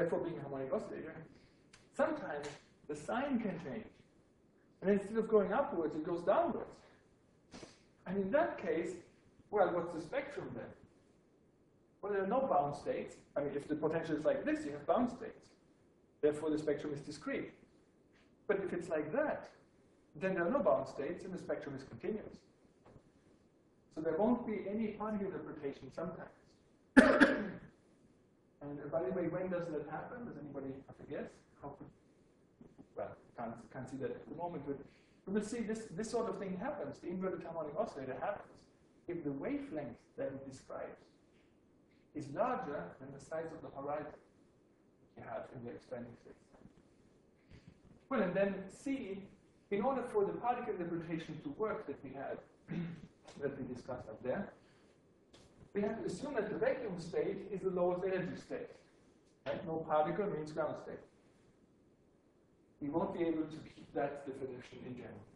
therefore being a harmonic oscillator, sometimes the sign can change. And instead of going upwards, it goes downwards. And in that case, well, what's the spectrum then? Well, there are no bound states. I mean, if the potential is like this, you have bound states. Therefore, the spectrum is discrete. But if it's like that, then there are no bound states, and the spectrum is continuous. So there won't be any particle interpretation sometimes. And by the way, when does that happen? Does anybody have a guess? Well, can't see that at the moment, but we will see this sort of thing happens. The inverted harmonic oscillator happens if the wavelength that it describes is larger than the size of the horizon you have in the expanding space. Well, and then C, in order for the particle interpretation to work that we had, that we discussed up there, we have to assume that the vacuum state is the lowest energy state. Right? No particle means ground state. We won't be able to keep that definition in general.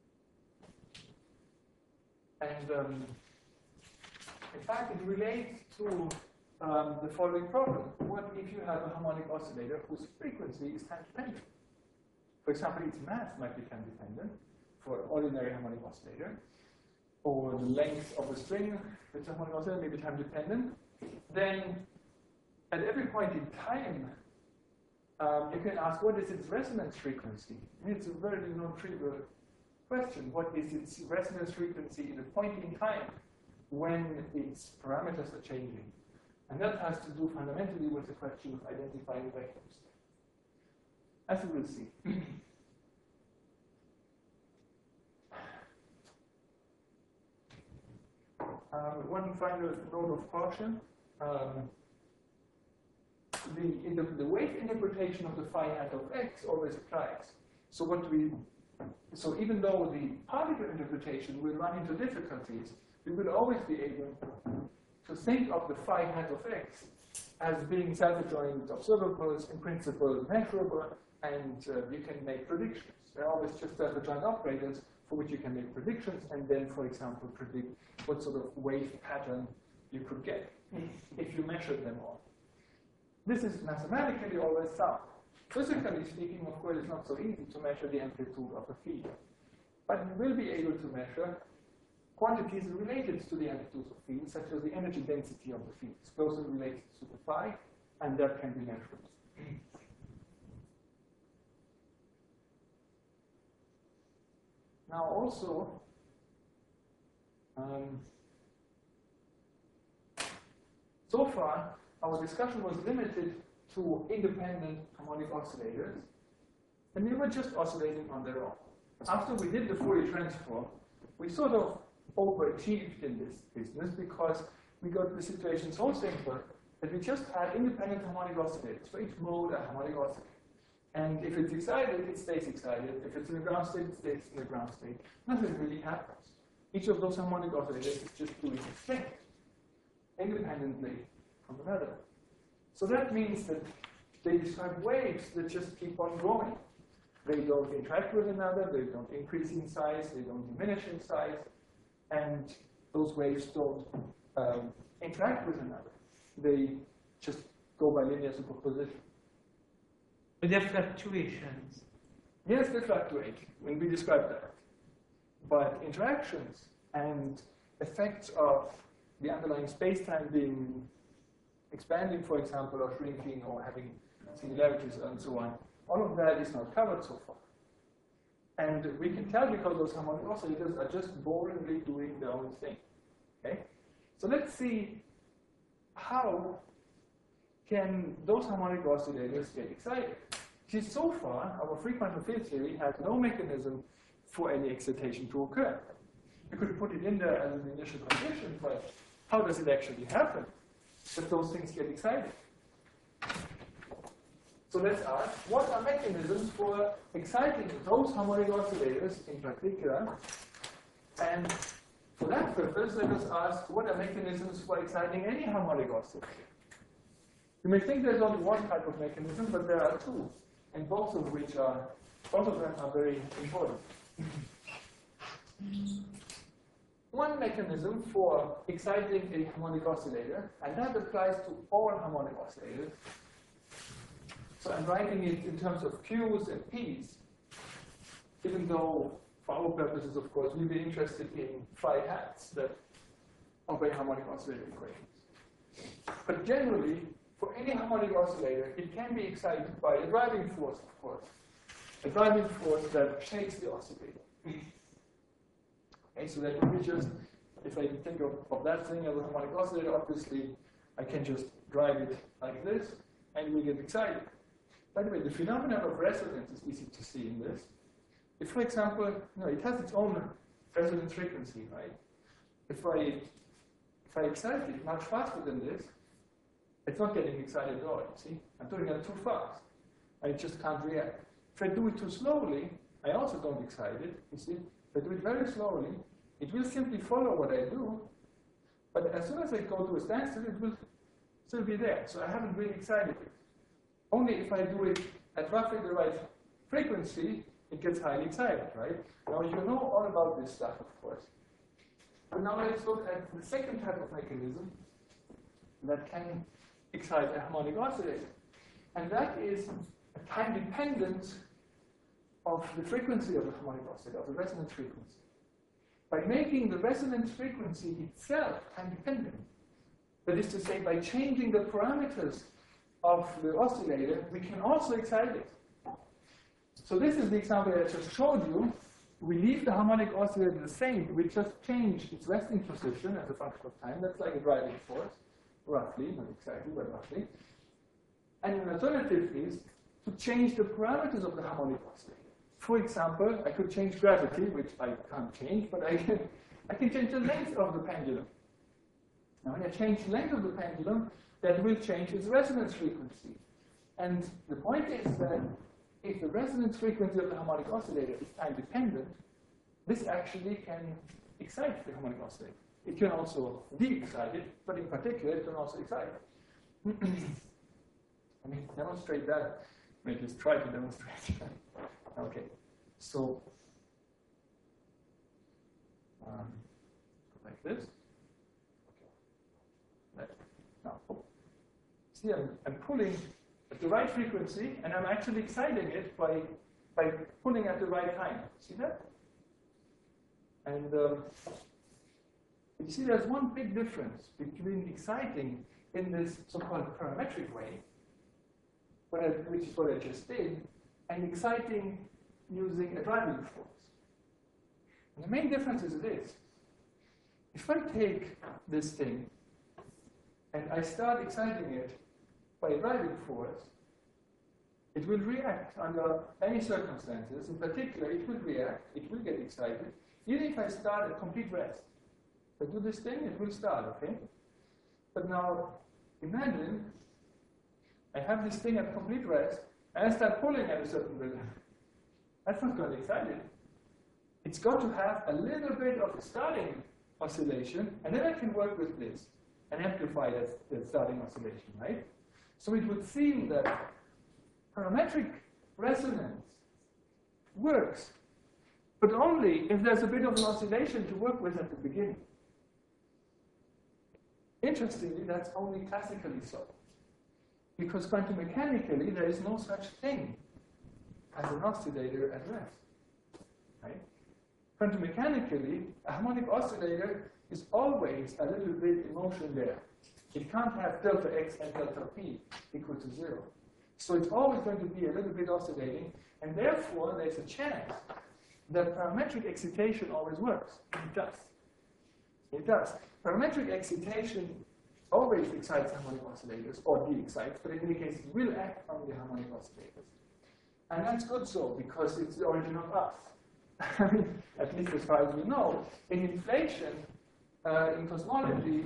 And in fact, it relates to the following problem. What if you have a harmonic oscillator whose frequency is time-dependent? For example, its mass might be time-dependent for an ordinary harmonic oscillator, or the length of the string, which is a harmonic oscillator, may be time-dependent. Then, at every point in time, you can ask, what is its resonance frequency? And it's a very non-trivial question. What is its resonance frequency in a point in time when its parameters are changing? And that has to do fundamentally with the question of identifying vacuum state, as we will see. One final note of caution. The wave interpretation of the phi hat of x always applies. So even though the particle interpretation will run into difficulties, we will always be able to think of the phi hat of x as being self-adjoint observables, in principle measurable, and you can make predictions. They're always just self-adjoint operators for which you can make predictions, and then, for example, predict what sort of wave pattern you could get if you measured them all. This is mathematically always sound. Physically speaking, of course, it's not so easy to measure the amplitude of a field. But we will be able to measure quantities related to the amplitudes of fields, such as the energy density of the field. It's closely related to the phi, and that can be measured. Now also, so far, our discussion was limited to independent harmonic oscillators, and they were just oscillating on their own. After we did the Fourier transform, we sort of overachieved in this business because we got the situation so simple that we just had independent harmonic oscillators. For each mode, a harmonic oscillator. And if it's excited, it stays excited. If it's in a ground state, it stays in the ground state. Nothing really happens. Each of those harmonic oscillators is just doing its thing independently from another. So that means that they describe waves that just keep on going. They don't interact with another, they don't increase in size, they don't diminish in size, and those waves don't interact with another. They just go by linear superposition. But there are fluctuations. Yes, they fluctuate when we describe that. But interactions and effects of the underlying space-time being expanding, for example, or shrinking, or having singularities and so on, all of that is not covered so far. And we can tell because those harmonic oscillators are just boringly doing their own thing. Okay? So let's see how can those harmonic oscillators get excited. See, so far, our free quantum field theory has no mechanism for any excitation to occur. You could put it in there as an initial condition, but how does it actually happen that those things get excited? So let's ask, what are mechanisms for exciting those harmonic oscillators in particular? And for that purpose, let us ask, what are mechanisms for exciting any harmonic oscillator? You may think there's only one type of mechanism, but there are two, and both of them are very important. One mechanism for exciting a harmonic oscillator, and that applies to all harmonic oscillators, I'm writing it in terms of Q's and P's, even though for our purposes, of course, we'll be interested in phi hats that obey harmonic oscillator equations. But generally, for any harmonic oscillator, it can be excited by a driving force, of course. A driving force that shakes the oscillator. Okay, so that would be just, if I think of that thing as a harmonic oscillator, obviously I can just drive it like this, and we get excited. By the way, the phenomenon of resonance is easy to see in this. If, for example, it has its own resonance frequency, right? If I excite it much faster than this, it's not getting excited at all, you see? I'm doing it too fast. I just can't react. If I do it too slowly, I also don't excite it, you see? If I do it very slowly, it will simply follow what I do, but as soon as I go to a standstill, it will still be there. So I haven't really excited it. Only if I do it at roughly the right frequency, it gets highly excited, right? Now you know all about this stuff, of course. But now let's look at the second type of mechanism that can excite a harmonic oscillator. And that is a time dependence of the frequency of the harmonic oscillator, of the resonance frequency. By making the resonance frequency itself time dependent, that is to say, by changing the parameters of the oscillator, we can also excite it. So this is the example that I just showed you. We leave the harmonic oscillator the same. We just change its resting position as a function of time. That's like a driving force, roughly, not exactly, but roughly. And an alternative is to change the parameters of the harmonic oscillator. For example, I could change gravity, which I can't change, but I can change the length of the pendulum. Now, when I change the length of the pendulum, that will change its resonance frequency. And the point is that if the resonance frequency of the harmonic oscillator is time dependent, this actually can excite the harmonic oscillator. It can also de-excite it, but in particular, it can also excite it. Let me demonstrate that. Let me just try to demonstrate that. Okay, so like this. Okay. Now, see, I'm pulling at the right frequency, and I'm actually exciting it by pulling at the right time. See that? And you see, there's one big difference between exciting in this so-called parametric way, which is what I just did, and exciting using a driving force. And the main difference is this. If I take this thing and I start exciting it by a driving force, it will react under any circumstances. In particular, it will react, it will get excited, even if I start at complete rest. If I do this thing, it will start, okay? But now, imagine I have this thing at complete rest, and I start pulling at a certain rhythm. That's not going to excite it. It's got to have a little bit of a starting oscillation, and then I can work with this and amplify that starting oscillation, right? So it would seem that parametric resonance works, but only if there's a bit of an oscillation to work with at the beginning. Interestingly, that's only classically so. Because quantum mechanically, there is no such thing as an oscillator at rest. Right? Quantum mechanically, a harmonic oscillator is always a little bit in motion there. It can't have delta x and delta p equal to 0. So it's always going to be a little bit oscillating, and therefore there's a chance that parametric excitation always works. It does. It does. Parametric excitation always excites harmonic oscillators, or de-excites, but in any case, it will act on the harmonic oscillators. And that's good so, because it's the origin of us. I mean, at least as far as we know. In inflation, in cosmology,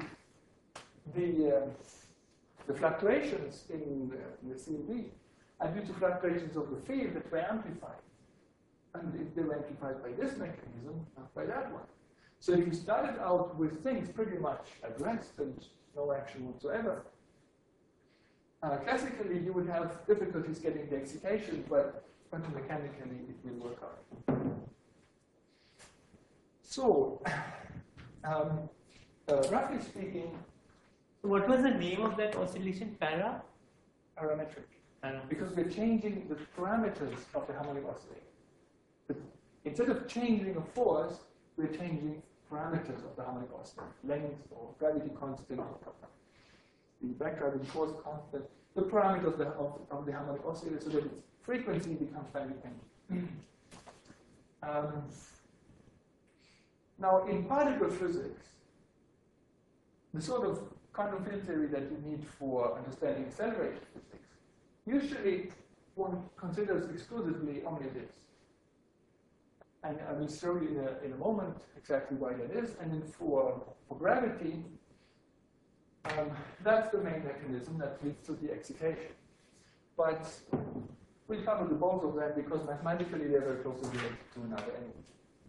the fluctuations in the CV are due to fluctuations of the field that were amplified. And if they were amplified by this mechanism, not by that one. So if you started out with things pretty much at rest and no action whatsoever, classically you would have difficulties getting the excitation, but quantum mechanically it will work out. So, roughly speaking, So what was the name of that oscillation? Parametric. because we're changing the parameters of the harmonic oscillator. But instead of changing a force, we're changing parameters of the harmonic oscillator, length or gravity constant, the backdriving force constant, the parameters of the harmonic oscillator, so that its frequency becomes time dependent. Now, in particle physics, the sort of quantum field theory that you need for understanding acceleration physics, usually one considers exclusively only this. And I will show you in a moment exactly why that is. And then for gravity, that's the main mechanism that leads to the excitation. But we'll cover the both of them because mathematically they're very closely related to another anyway.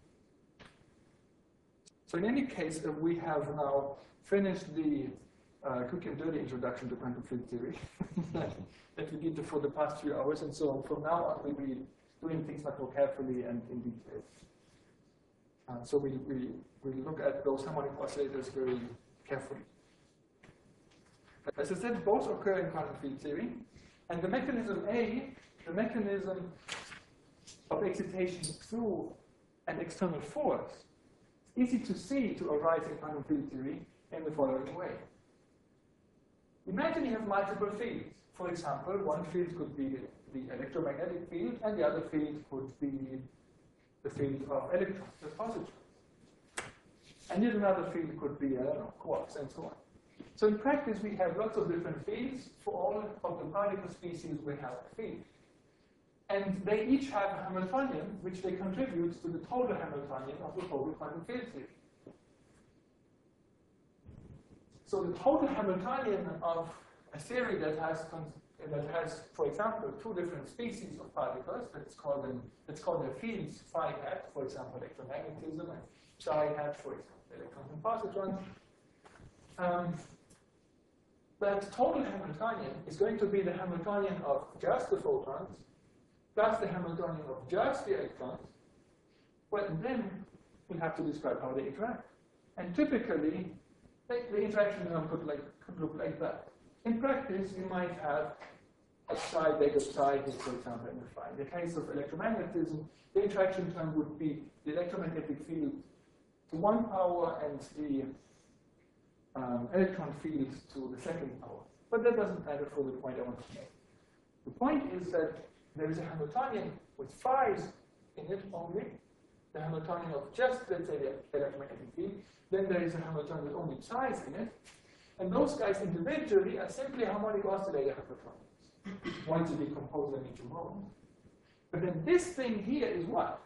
So in any case, we have now finished the quick and dirty introduction to quantum field theory that we did for the past few hours. And so from now on, we'll be doing things much more carefully and in detail. So we look at those harmonic oscillators very carefully. As I said, both occur in quantum field theory. And the mechanism A, the mechanism of excitation through an external force, is easy to see to arise in quantum field theory in the following way. Imagine you have multiple fields. For example, one field could be the electromagnetic field, and the other field could be the field of electrons, the positrons. And yet another field could be, I don't know, quarks, and so on. So in practice, we have lots of different fields. For all of the particle species, we have a field. And they each have a Hamiltonian, which they contribute to the total Hamiltonian of the total quantum field theory. So the total Hamiltonian of a theory that has, for example, two different species of particles, let's call their fields phi hat, for example, electromagnetism, and psi hat, for example, electrons and positrons. That total Hamiltonian is going to be the Hamiltonian of just the photons plus the Hamiltonian of just the electrons. Well, then we have to describe how they interact. And typically, the interaction term could look like that. In practice, you might have a psi beta psi here, for example, in the phi. In the case of electromagnetism, the interaction term would be the electromagnetic field to one power and the electron field to the second power. But that doesn't matter for the point I want to make. The point is that there is a Hamiltonian with phi's in it only, the Hamiltonian of just, let's say, the electromagnetic field. Then there is a Hamiltonian with only psi's in it. And those guys individually are simply harmonic oscillator Hamiltonians, once you decompose them into modes. But then this thing here is what?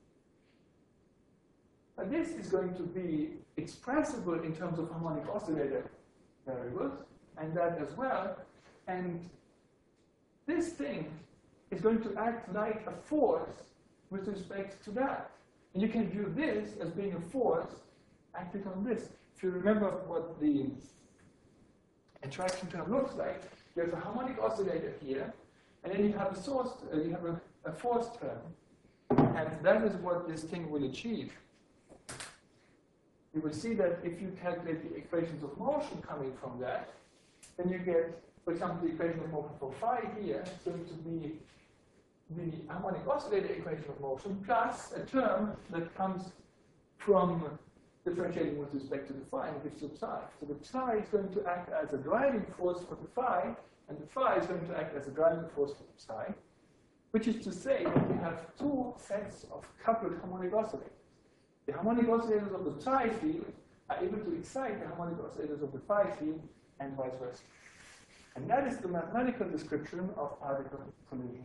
And this is going to be expressible in terms of harmonic oscillator variables, and that as well. And this thing is going to act like a force with respect to that. And you can view this as being a force acting on this. If you remember what the interaction term looks like, there's a harmonic oscillator here, and then you have a source, you have a force term, and that is what this thing will achieve. You will see that if you calculate the equations of motion coming from that, then you get, for example, the equation of motion for phi here is going to be the harmonic oscillator equation of motion plus a term that comes from differentiating with respect to the phi and gives you psi. So the psi is going to act as a driving force for the phi, and the phi is going to act as a driving force for the psi, which is to say that we have two sets of coupled harmonic oscillators. The harmonic oscillators of the psi field are able to excite the harmonic oscillators of the phi field, and vice versa. And that is the mathematical description of particle collision.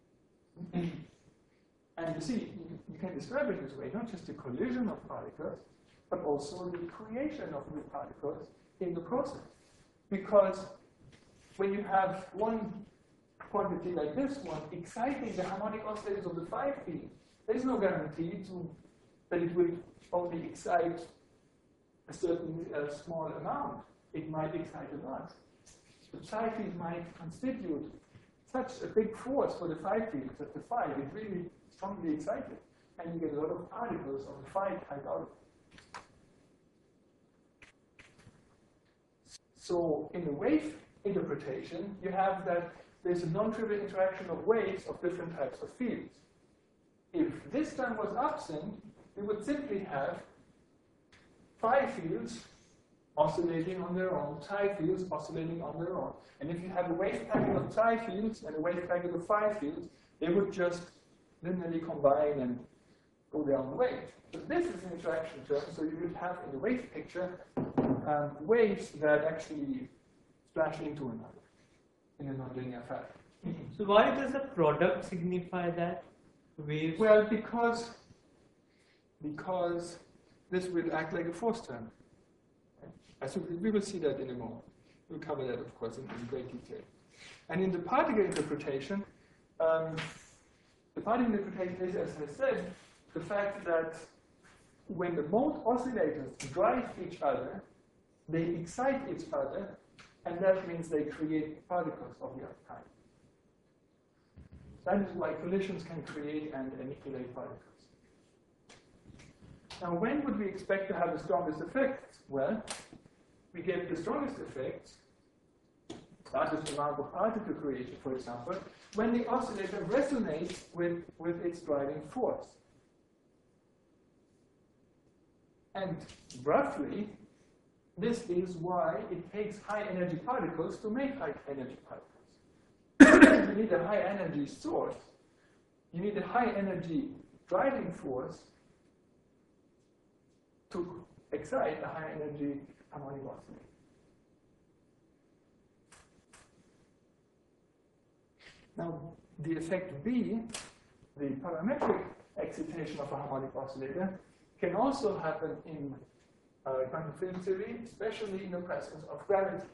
And you see, you can describe it this way, not just the collision of particles, but also the creation of new particles in the process. Because when you have one quantity like this one exciting the harmonic oscillators of the phi field, there is no guarantee that it will only excite a certain small amount. It might excite a lot. The psi field might constitute such a big force for the phi field that the phi is really strongly excited, and you get a lot of particles of the phi type out of it. So in the wave interpretation, you have that there's a non-trivial interaction of waves of different types of fields. If this term was absent, we would simply have phi fields oscillating on their own, psi fields oscillating on their own. And if you have a wave packet of psi fields and a wave packet of phi fields, they would just linearly combine and go their own way. But this is an interaction term, so you would have in the wave picture waves that actually splash into another in a nonlinear fashion. So why does a product signify that? Waves? Well, because this will act like a force term. We will see that in a moment. We'll cover that, of course, in great detail. And in the particle interpretation, is, as I said, the fact that when the mode oscillators drive each other, they excite each other, and that means they create particles of the other kind. That is why collisions can create and annihilate particles. Now, when would we expect to have the strongest effects? Well, we get the strongest effects, largest amount of particle creation, for example, when the oscillator resonates with its driving force. And roughly, this is why it takes high energy particles to make high energy particles. You need a high energy source. You need a high energy driving force to excite a high energy harmonic oscillator. Now, the effect B, the parametric excitation of a harmonic oscillator, can also happen in quantum field theory, especially in the presence of gravity.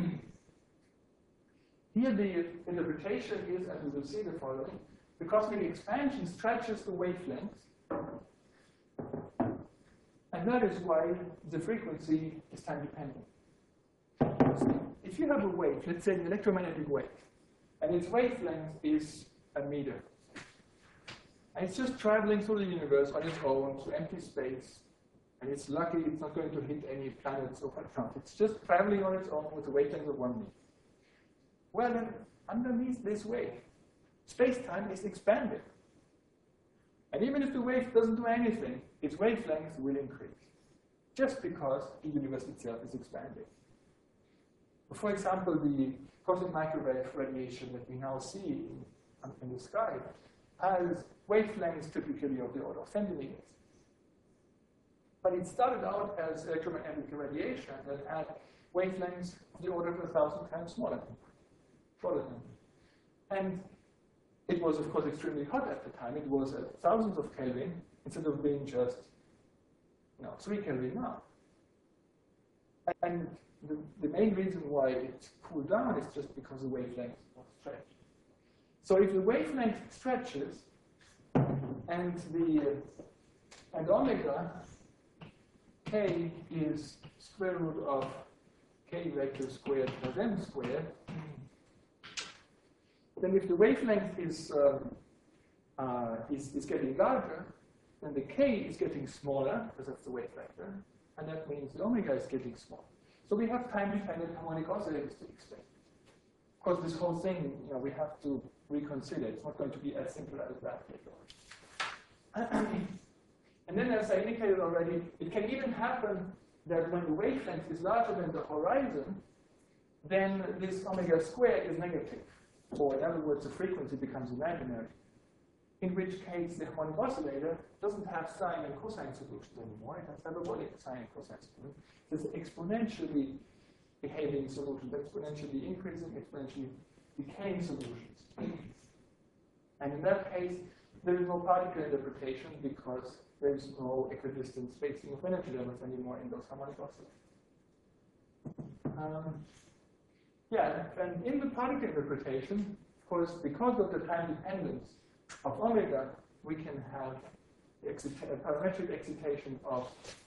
Here the interpretation is, and we will see the following, the cosmic expansion stretches the wavelengths, and that is why the frequency is time dependent. If you have a wave, let's say an electromagnetic wave, and its wavelength is a meter, and it's just traveling through the universe on its own through empty space, and it's lucky it's not going to hit any planets or whatnot. It's just traveling on its own with a wavelength of 1 meter. Well, then, underneath this wave, space-time is expanded. And even if the wave doesn't do anything, its wavelength will increase, just because the universe itself is expanding. For example, the cosmic microwave radiation that we now see in the sky has wavelengths typically of the order of centimeters. But it started out as electromagnetic radiation that had wavelengths of the order of 1,000 times smaller than. And it was, of course, extremely hot at the time. It was at thousands of Kelvin instead of being just 3 Kelvin now. And the main reason why it cooled down is just because the wavelength was stretched. So if the wavelength stretches and omega k is square root of k vector squared plus m squared, then if the wavelength is getting larger, then the k is getting smaller, because that's the wave vector, and that means the omega is getting smaller. So we have time-dependent harmonic oscillators to explain. Of course, this whole thing, we have to reconsider. It's not going to be as simple as that later. And then, as I indicated already, it can even happen that when the wavelength is larger than the horizon, then this omega squared is negative. Or in other words, the frequency becomes imaginary. In which case, the harmonic oscillator doesn't have sine and cosine solutions anymore. It has hyperbolic sine and cosine solutions. It's exponentially behaving solutions, exponentially increasing, exponentially decaying solutions. And in that case, there is no particle interpretation because there is no equidistant spacing of energy levels anymore in those harmonic oscillators. And in the particle interpretation, of course, because of the time dependence of omega, we can have a parametric excitation of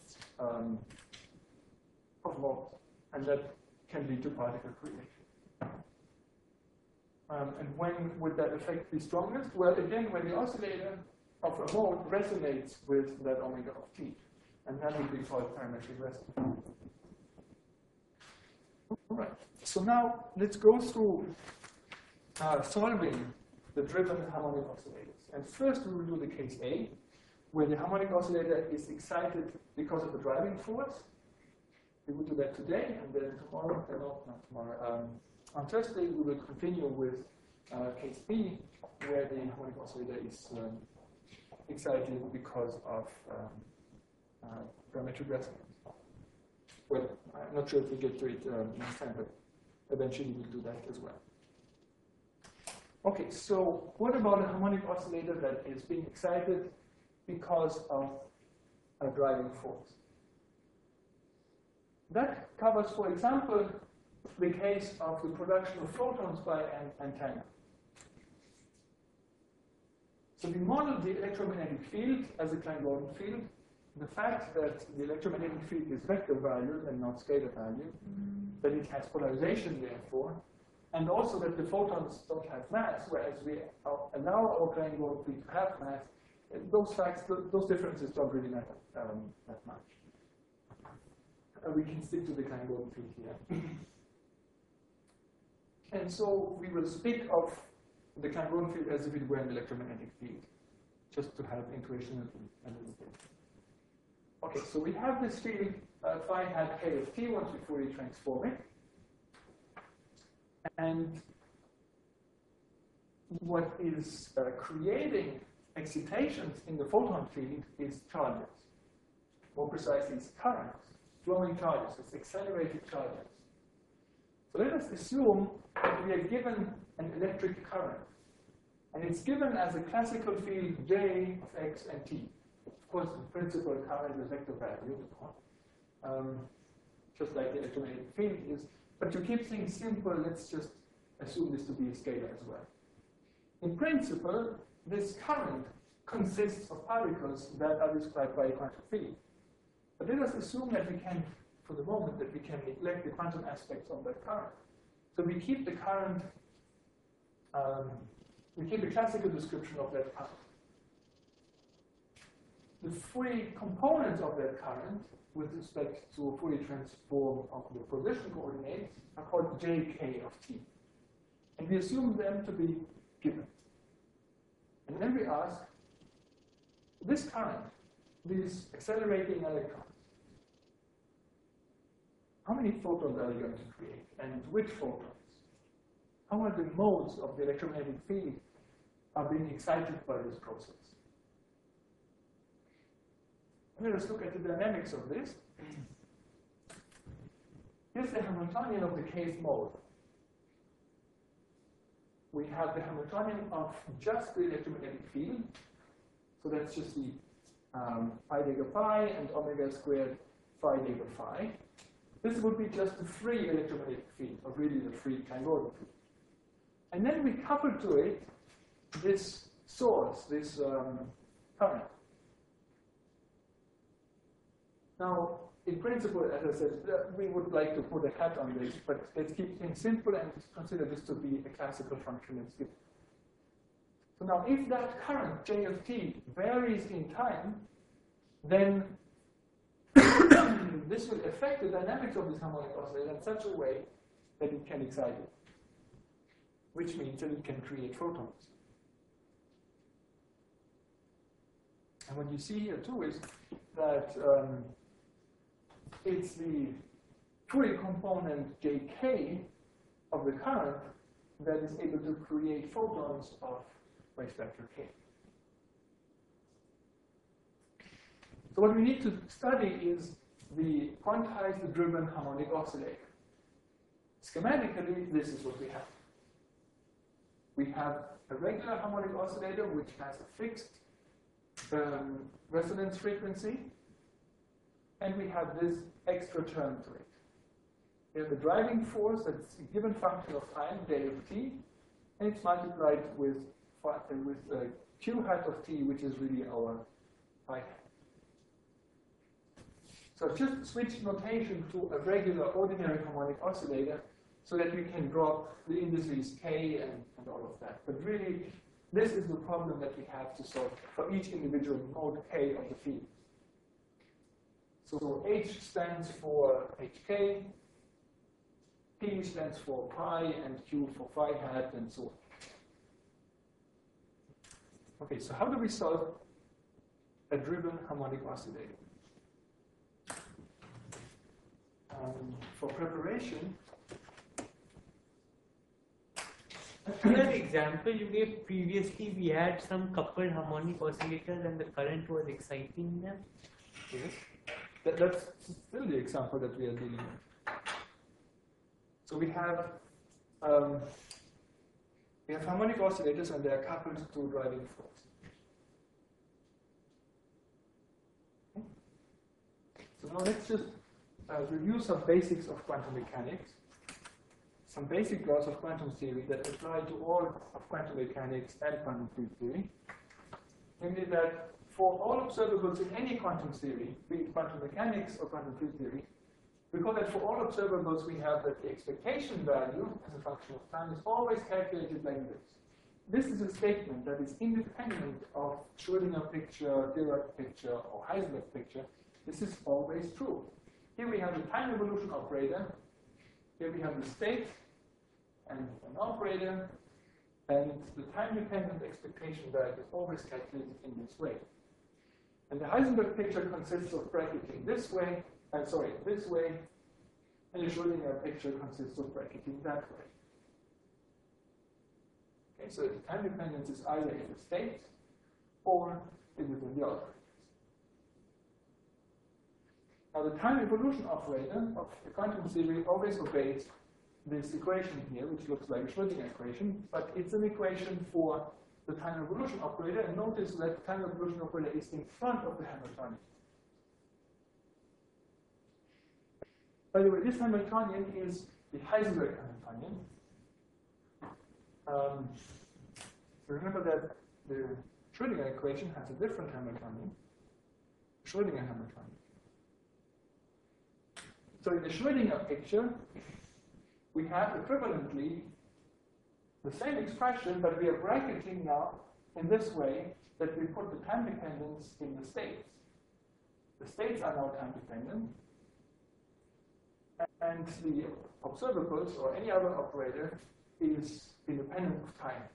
modes, and that can lead to particle creation. And when would that effect be strongest? Well, again, when the oscillator of a mode resonates with that omega of t, and that would be called parametric resonance. All right. So now let's go through solving the driven harmonic oscillators. And first we will do the case A, where the harmonic oscillator is excited because of a driving force. We will do that today, and then tomorrow, no, not tomorrow, on Thursday we will continue with case B, where the harmonic oscillator is excited because of parametric resonance. Well, I'm not sure if we get to it next time, but eventually we'll do that as well. Okay, so what about a harmonic oscillator that is being excited because of a driving force? That covers, for example, the case of the production of photons by an antenna. So we model the electromagnetic field as a Klein-Gordon field. The fact that the electromagnetic field is vector valued and not scalar valued, that it has polarization therefore, and also that the photons don't have mass, whereas we allow our Klein-Gordon field to have mass. Those facts, those differences don't really matter that much. We can stick to the Klein-Gordon field here. And so we will speak of the Klein-Gordon field as if it were an electromagnetic field, just to have intuition a little bit. Okay, so we have this field phi hat k of t once we Fourier transform it. And what is creating excitations in the photon field is charges. More precisely, it's currents, flowing charges, it's accelerated charges. So let us assume that we are given an electric current. And it's given as a classical field J of x and t. Of course, the principal current is vector valued, just like the electromagnetic field is. But to keep things simple, let's just assume this to be a scalar as well. In principle, this current consists of particles that are described by a quantum field. But let us assume that we can, for the moment, that we can neglect the quantum aspects of that current. So we keep the current, we keep the classical description of that current. The Fourier components of that current with respect to a Fourier transform of the position coordinates are called jk of t. And we assume them to be given. And then we ask, this current, these accelerating electrons, how many photons are you going to create? And which photons? How are the modes of the electromagnetic field are being excited by this process? Let us look at the dynamics of this. Here's the Hamiltonian of the case mode. We have the Hamiltonian of just the electromagnetic field. So that's just the pi dagger phi and omega squared phi dagger phi. This would be just the free electromagnetic field, or really the free Klein-Gordon field. And then we couple to it this source, this current. Now, in principle, as I said, we would like to put a hat on this, but let's keep things simple and consider this to be a classical function. So now, if that current, J of t, varies in time, then this will affect the dynamics of this harmonic oscillator in such a way that it can excite it, which means that it can create photons. And what you see here too is that it's the Fourier component jk of the current that is able to create photons of wave vector k. So what we need to study is the quantized driven harmonic oscillator. Schematically, this is what we have. We have a regular harmonic oscillator which has a fixed resonance frequency, and we have this extra term to it. We have a driving force that's a given function of time, J of t, and it's multiplied with q hat of t, which is really our phi hat. So just switch notation to a regular ordinary harmonic oscillator so that we can drop the indices k and all of that. But really, this is the problem that we have to solve for each individual mode k of the field. So H stands for HK, P stands for pi, and Q for phi hat, and so Okay, so how do we solve a driven harmonic oscillator? For preparation, in that example you gave previously, we had some coupled harmonic oscillators and the current was exciting them. yes, that's still the example that we are dealing with. So we have harmonic oscillators and they are coupled to a driving force. Okay. So now let's just review some basics of quantum mechanics, some basic laws of quantum theory that apply to all of quantum mechanics and quantum field theory. Namely that for all observables in any quantum theory, be it quantum mechanics or quantum field theory, we call that for all observables we have that the expectation value as a function of time is always calculated like this. This is a statement that is independent of Schrödinger picture, Dirac picture, or Heisenberg picture. This is always true. Here we have the time evolution operator. Here we have the state and an operator. And the time-dependent expectation value is always calculated in this way. And the Heisenberg picture consists of bracketing this way, and the Schrödinger picture consists of bracketing that way. Okay, so the time dependence is either in the state or it is in the operator. Now the time evolution operator of the quantum theory always obeys this equation here, which looks like a Schrödinger equation, but it's an equation for the time evolution operator, and notice that the time evolution operator is in front of the Hamiltonian. By the way, this Hamiltonian is the Heisenberg Hamiltonian. Remember that the Schrödinger equation has a different Hamiltonian, Schrödinger Hamiltonian. So in the Schrödinger picture, we have equivalently the same expression, but we are bracketing now in this way that we put the time dependence in the states. The states are now time dependent, and the observables or any other operator is independent of time.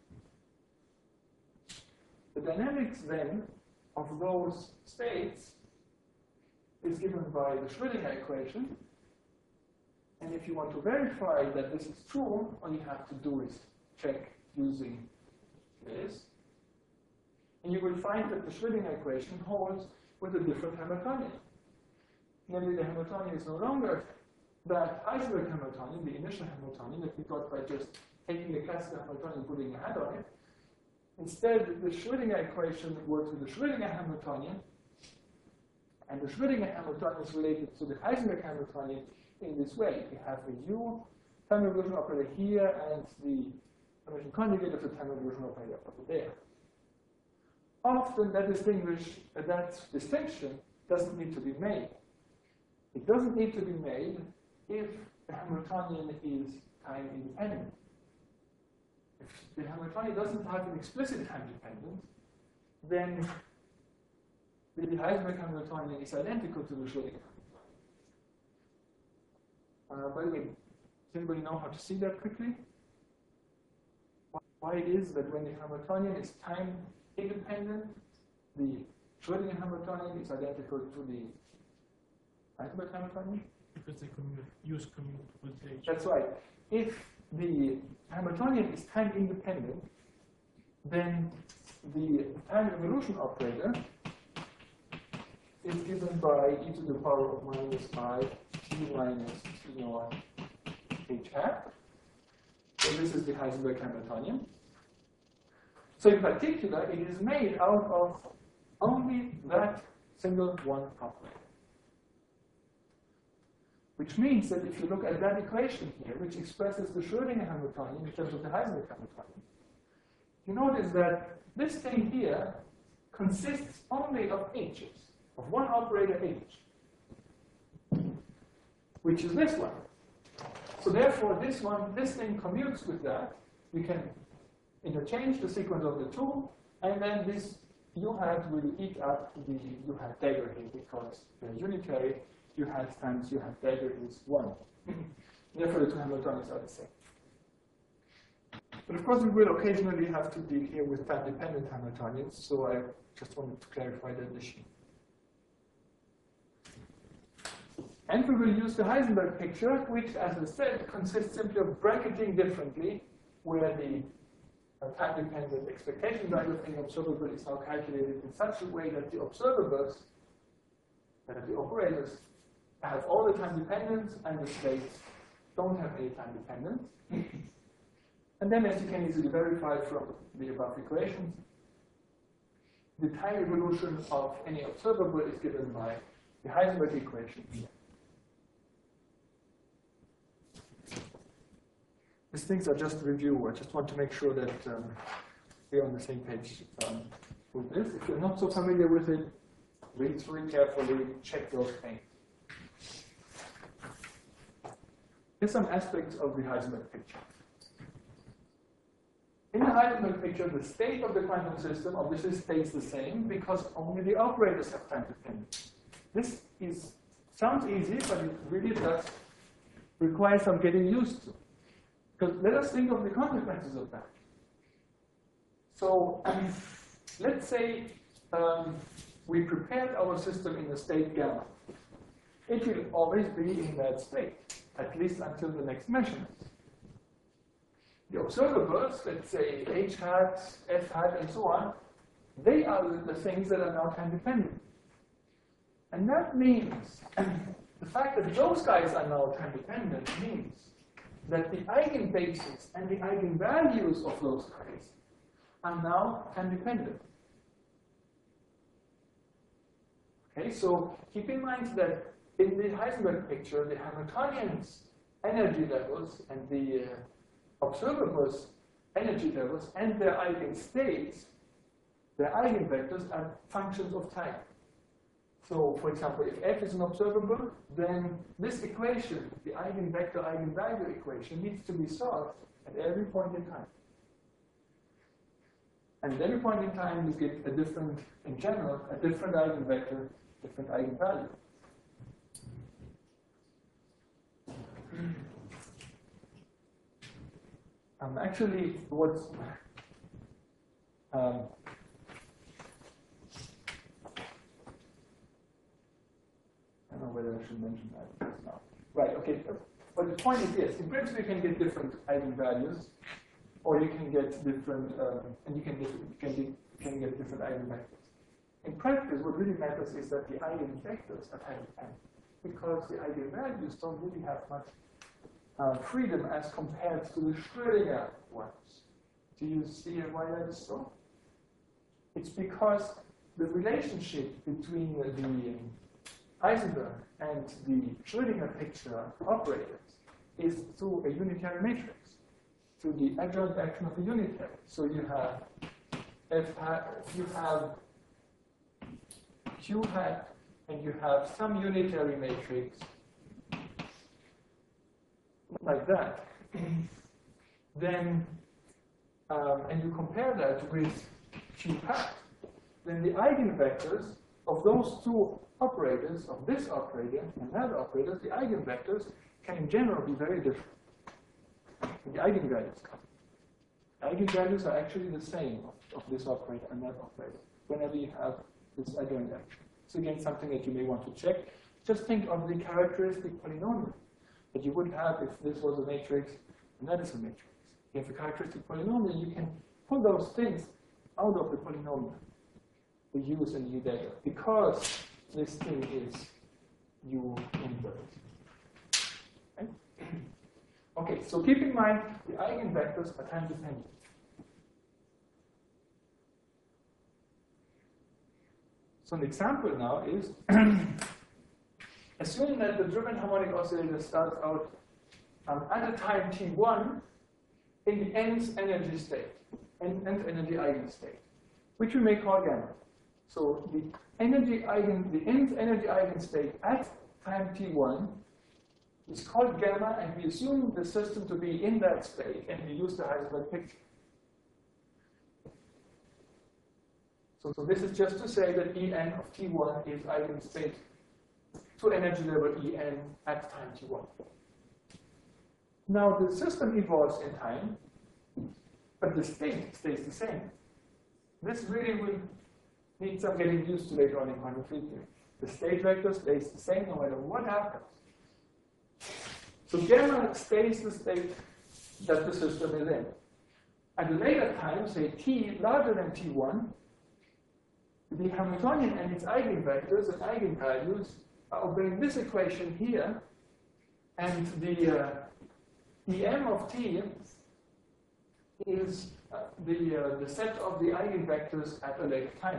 The dynamics then of those states is given by the Schrödinger equation. And if you want to verify that this is true, all you have to do is check using this. And you will find that the Schrödinger equation holds with a different Hamiltonian. Namely, the Hamiltonian is no longer that Heisenberg Hamiltonian, the initial Hamiltonian that we got by just taking a classical Hamiltonian and putting a hat on it. Instead, the Schrödinger equation works with the Schrödinger Hamiltonian, and the Schrödinger Hamiltonian is related to the Heisenberg Hamiltonian in this way. We have a U time evolution operator here and the summation conjugate of the time evolution operator over there. Often that distinction doesn't need to be made. It doesn't need to be made if the Hamiltonian is time independent. If the Hamiltonian doesn't have an explicit time dependence, then the Heisenberg Hamiltonian is identical to the Schrödinger Hamiltonian. By the way, does anybody know how to see that quickly? Why it is that when the Hamiltonian is time independent, the Schrödinger Hamiltonian is identical to the Heisenberg Hamiltonian? Because they use commutative. That's right. If the Hamiltonian is time independent, then the time evolution operator is given by e to the power of minus I t minus t naught h hat. So this is the Heisenberg Hamiltonian. So in particular, it is made out of only that single one operator. Which means that if you look at that equation here, which expresses the Schrödinger Hamiltonian in terms of the Heisenberg Hamiltonian, you notice that this thing here consists only of h's, of one operator h, which is this one. So therefore, this thing commutes with that. We can interchange the sequence of the two, and then this U hat will eat up the U hat dagger here because they're unitary. U hat times U hat dagger is 1. Therefore, the two Hamiltonians are the same. But of course, we will occasionally have to deal here with time-dependent Hamiltonians, so I just wanted to clarify that issue. And we will use the Heisenberg picture, which, as I said, consists simply of bracketing differently, where the time-dependent expectation value of any observable is now calculated in such a way that the observables, the operators, have all the time dependence, and the states don't have any time dependence. And then, as you can easily verify from the above equations, the time evolution of any observable is given by the Heisenberg equation. These things are just a review. I just want to make sure that we're on the same page with this. If you're not so familiar with it, read through it carefully, check those things. Here's some aspects of the Heisenberg picture. In the Heisenberg picture, the state of the quantum system obviously stays the same because only the operators have time dependence. This sounds easy, but it really does require some getting used to. Because let us think of the consequences of that. So let's say we prepared our system in the state gamma. It will always be in that state, at least until the next measurement. The observables, let's say H hat, F hat, and so on, they are the things that are now time dependent. And that means the fact that those guys are now time dependent means that the eigenbases and the eigenvalues of those guys are now time dependent. Okay, so keep in mind that in the Heisenberg picture, the Hamiltonian's energy levels and the observables' energy levels and their eigenstates, their eigenvectors, are functions of time. So, for example, if F is an observable, then this equation, the eigenvector-eigenvalue equation, needs to be solved at every point in time. And at every point in time, you get a different, in general, a different eigenvector, different eigenvalue. Actually, what's I don't know whether I should mention that now. Right, okay. But the point is, yes, in principle you can get different eigenvalues, or you can get different, and you can get different eigenvectors. In practice, what really matters is that the eigenvectors are time dependent, because the eigenvalues don't really have much freedom as compared to the Schrödinger ones. Do you see why that is so? It's because the relationship between the Heisenberg and the Schrödinger picture operators is through a unitary matrix, through the adjoint action of the unitary. So you have you have Q hat and you have some unitary matrix like that, then and you compare that with Q hat, then the eigenvectors of those two operators, of this operator and that operator, the eigenvectors can in general be very different. The eigenvalues come. Eigenvalues are actually the same of this operator and that operator whenever you have this adjoint action. So again, something that you may want to check. Just think of the characteristic polynomial that you would have if this was a matrix and that is a matrix. You have a characteristic polynomial, you can pull those things out of the polynomial, the u's and u data, because this thing is u inverse. Okay? Okay, so keep in mind the eigenvectors are time dependent. So an example now is assume that the German harmonic oscillator starts out at a time t1 in the nth energy state, nth energy eigenstate, which we may call gamma. So the nth energy eigenstate at time t1 is called gamma, and we assume the system to be in that state, and we use the Heisenberg picture. So this is just to say that En of T1 is eigenstate to energy level En at time T1. Now the system evolves in time, but the state stays the same. This really will need some getting used to later on in quantum field theory. The state vector stays the same no matter what happens. So gamma stays the state that the system is in. At a later time, say t larger than t1, the Hamiltonian and its eigenvectors and eigenvalues are obeying this equation here, and the Em of t is the set of the eigenvectors at a later time.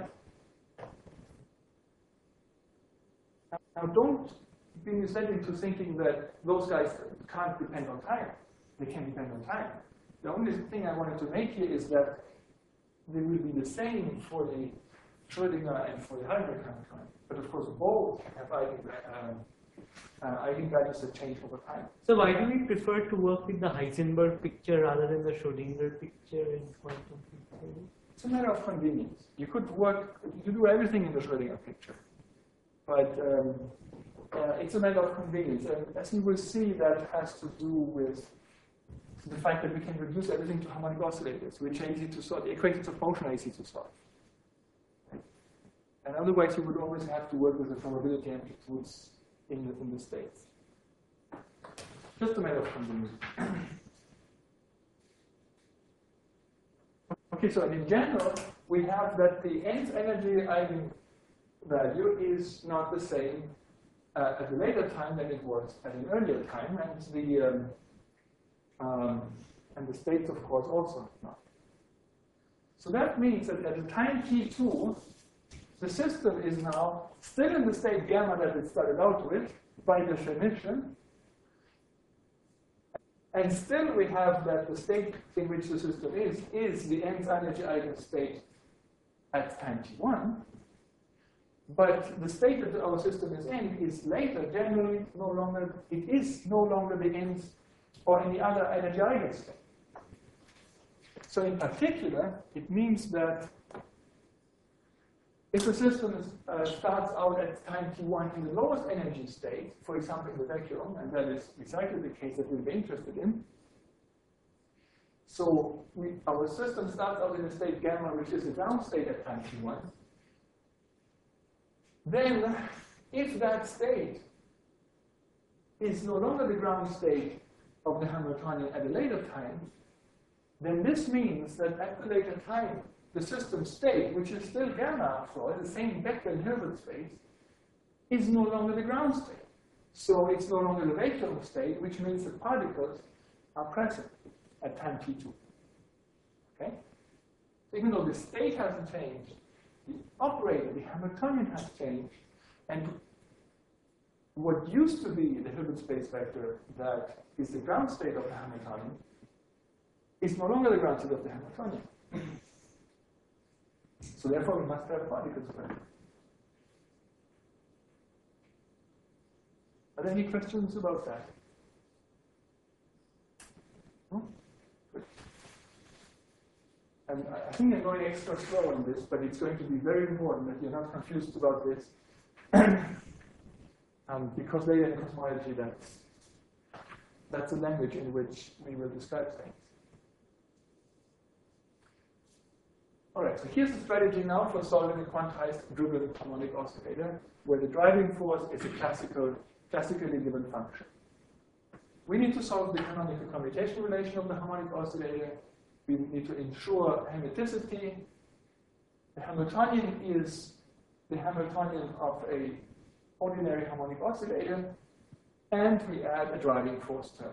Now, don't be misled into thinking that those guys can't depend on time. They can depend on time. The only thing I wanted to make here is that they will be the same for the Schrödinger and for the Heisenberg Hamiltonian. But of course, both have eigenvalues that change over time. So why do we prefer to work with the Heisenberg picture rather than the Schrödinger picture in quantum field theory? It's a matter of convenience. You could do everything in the Schrödinger picture. But it's a matter of convenience. And as you will see, that has to do with the fact that we can reduce everything to harmonic oscillators, which are easy to solve. The equations of motion are easy to solve. And otherwise, you would always have to work with the probability amplitudes in the states. Just a matter of convenience. Okay, so in general, we have that the nth energy eigenvalue is not the same at a later time than it was at an earlier time, and the states, of course, also not. So that means that at the time t2, the system is now still in the state gamma that it started out with, by definition, and still we have that the state in which the system is the nth energy eigenstate at time t1, but the state that our system is in is later generally no longer the nth or any other energy eigenstate. So in particular, it means that if a system starts out at time t1 in the lowest energy state, for example in the vacuum, and that is exactly the case that we'll be interested in, so our system starts out in a state gamma, which is a ground state at time t1, then if that state is no longer the ground state of the Hamiltonian at a later time, then this means that at the later time, the system state, which is still gamma after all, the same vector in Hilbert space, is no longer the ground state. So it's no longer the vacuum state, which means that particles are present at time t2. Okay? So even though the state hasn't changed, the operator, the Hamiltonian, has changed, and what used to be the Hilbert space vector that is the ground state of the Hamiltonian is no longer the ground state of the Hamiltonian. So therefore, we must have particles present. Are there any questions about that? No? Good. And I think I'm going extra slow on this, but it's going to be very important that you're not confused about this. Because later in cosmology, that's a language in which we will describe things. All right, so here's the strategy now for solving a quantized driven harmonic oscillator, where the driving force is a classically given function. We need to solve the canonical commutation relation of the harmonic oscillator. We need to ensure hermiticity. The Hamiltonian is the Hamiltonian of a ordinary harmonic oscillator, and we add a driving force term.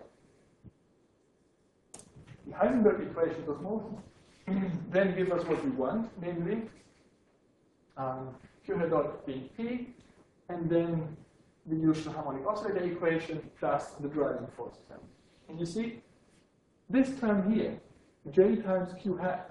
The Heisenberg equations of motion then give us what we want, namely Q hat dot being P, and then we use the harmonic oscillator equation plus the driving force term. And you see, this term here, J times Q hat,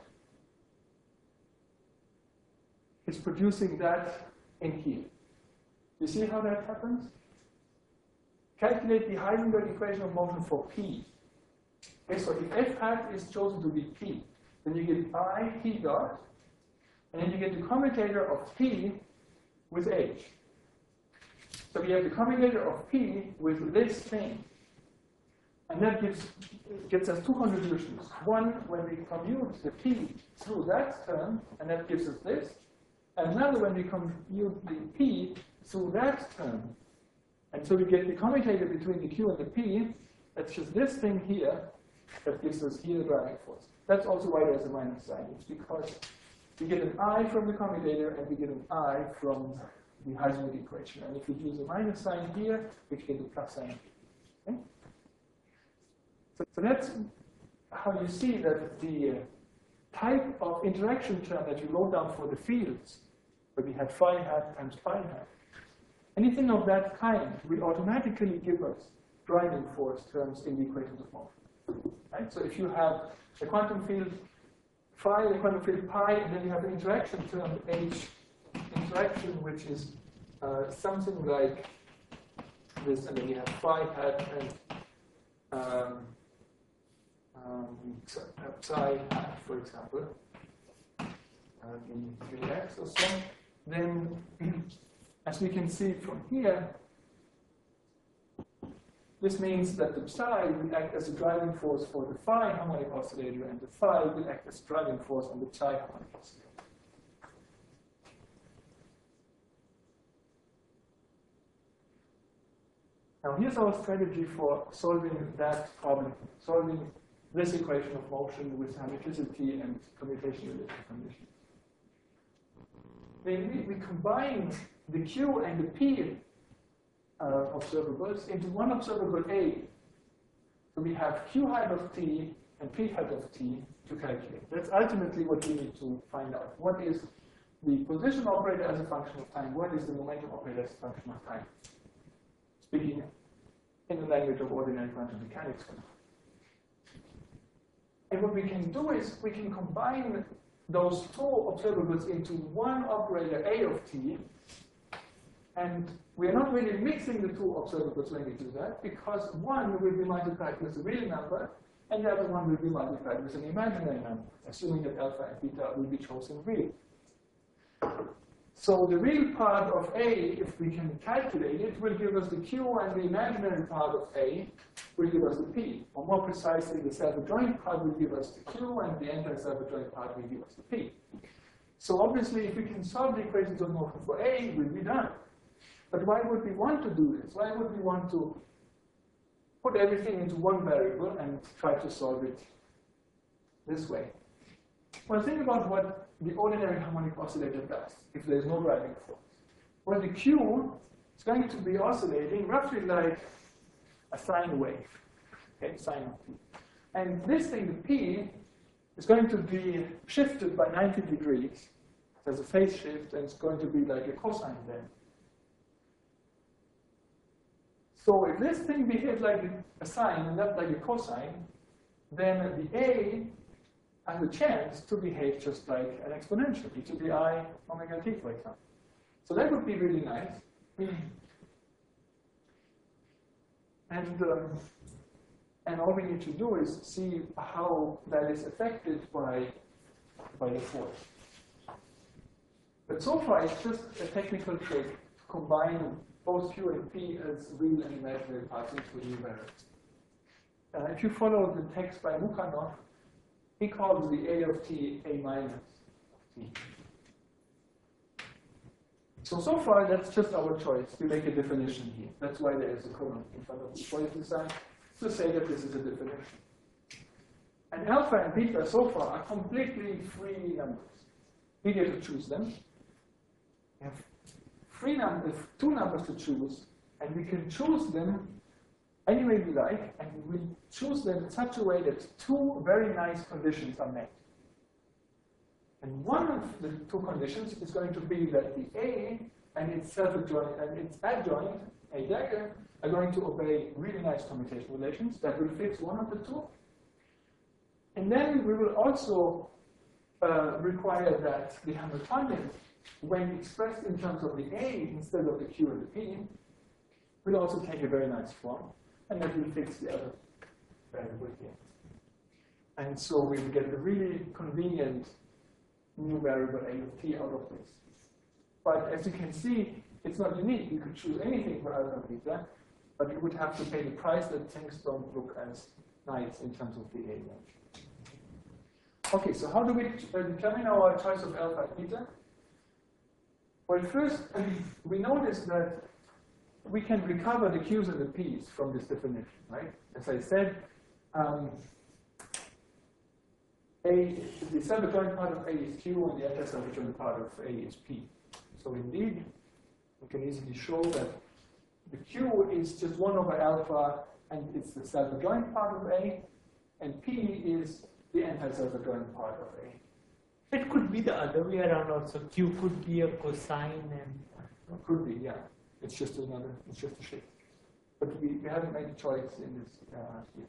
is producing that in here. You see how that happens? Calculate the Heisenberg equation of motion for P. Okay, so if F hat is chosen to be P, then you get I P dot, and then you get the commutator of P with H. So we have the commutator of P with this thing. And that gets us two contributions. One, when we commute the p through that term, and that gives us this. And another, when we commute the p through that term. And so we get the commutator between the q and the p. That's just this thing here that gives us here the driving force. That's also why there's a minus sign. It's because we get an I from the commutator and we get an I from the Heisenberg equation. And if we use a minus sign here, we get a plus sign here. Okay? So that's how you see that the type of interaction term that you wrote down for the fields, where we had phi hat times pi hat, anything of that kind will automatically give us driving force terms in the equations of motion. Right? So if you have a quantum field phi, a quantum field pi, and then you have an interaction term h, interaction which is something like this, and then you have phi hat and psi hat, for example, in Vx or so, then as we can see from here, this means that the psi will act as a driving force for the phi harmonic oscillator, and the phi will act as a driving force on the psi harmonic oscillator. Now here's our strategy for solving that problem, solving this equation of motion with hermiticity and commutation-related conditions. We combine the q and the p observables into one observable A. So we have q hat of t and p hat of t to calculate. That's ultimately what we need to find out. What is the position operator as a function of time? What is the momentum operator as a function of time? Speaking in the language of ordinary quantum mechanics. And what we can do is we can combine those two observables into one operator A of t, and we are not really mixing the two observables when we do that, because one will be multiplied with a real number, and the other one will be multiplied with an imaginary number, assuming that alpha and beta will be chosen real. So the real part of A, if we can calculate it, will give us the Q, and the imaginary part of A will give us the P. Or more precisely, the self-adjoint part will give us the Q, and the anti-self-adjoint part will give us the P. So obviously, if we can solve the equations of motion for A, we'll be done. But why would we want to do this? Why would we want to put everything into one variable and try to solve it this way? Well, think about what the ordinary harmonic oscillator does if there's no driving force. Well, the Q is going to be oscillating roughly like a sine wave, okay, sine of t. And this thing, the P, is going to be shifted by 90 degrees. There's a phase shift, and it's going to be like a cosine then. So if this thing behaves like a sine and not like a cosine, then the A has a chance to behave just like an exponential, e to the I omega t, for example. So that would be really nice. And all we need to do is see how that is affected by the force. But so far, it's just a technical trick to combine both Q and P as real and imaginary parts into a new variable. If you follow the text by Mukhanov, he calls the A of t A minus of t. So far, that's just our choice. We make a definition here. That's why there is a colon in front of the quality sign to say that this is a definition. And alpha and beta so far are completely free numbers. We get to choose them. We have two numbers to choose, and we can choose them any way we like, and we choose them in such a way that two very nice conditions are met. And one of the two conditions is going to be that the A and its self-adjoint and its adjoint, A dagger, are going to obey really nice commutation relations. That will fix one of the two. And then we will also require that the Hamiltonian, when expressed in terms of the A instead of the Q and the P, will also take a very nice form. And that will fix the other variable here. And so we will get a really convenient new variable A of t out of this. But as you can see, it's not unique. You could choose anything for alpha and beta. but you would have to pay the price that things don't look as nice in terms of the A range. Okay, so how do we determine our choice of alpha and beta? Well, first, we notice that we can recover the Q's and the P's from this definition, right? As I said, the self-adjoint part of A is Q, and the anti-self-adjoint part of A is P. So indeed, we can easily show that the Q is just 1 over alpha, and it's the self-adjoint part of A, and P is the anti-self-adjoint part of A. It could be the other way around also. Q could be a cosine and... Could be, yeah. It's just a shape. But we haven't made a choice in this here.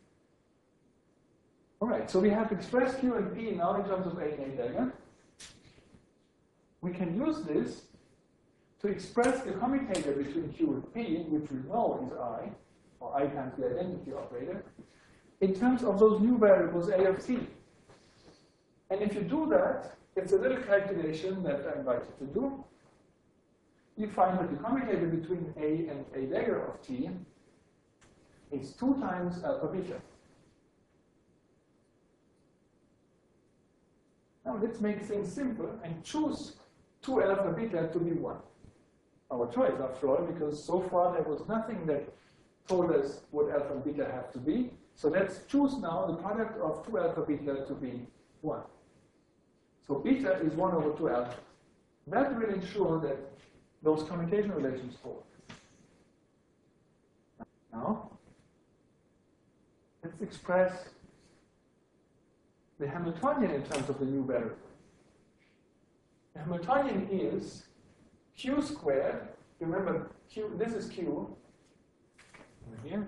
All right, so we have expressed Q and P now in terms of A and A dagger. We can use this to express the commutator between Q and P, which we know is I, or I times the identity operator, in terms of those new variables A of T. And if you do that, it's a little calculation that I invite you to do. You find that the commutator between A and A dagger of T is 2 times alpha beta. Now let's make things simple and choose 2 alpha beta to be 1. Our choice, after all, because so far there was nothing that told us what alpha and beta have to be. So let's choose now the product of 2 alpha beta to be 1. So beta is 1 over 2 alpha. That will ensure that those commutation relations hold. Now, let's express the Hamiltonian in terms of the new variable. The Hamiltonian is Q squared. Remember, Q. This is Q. Over here.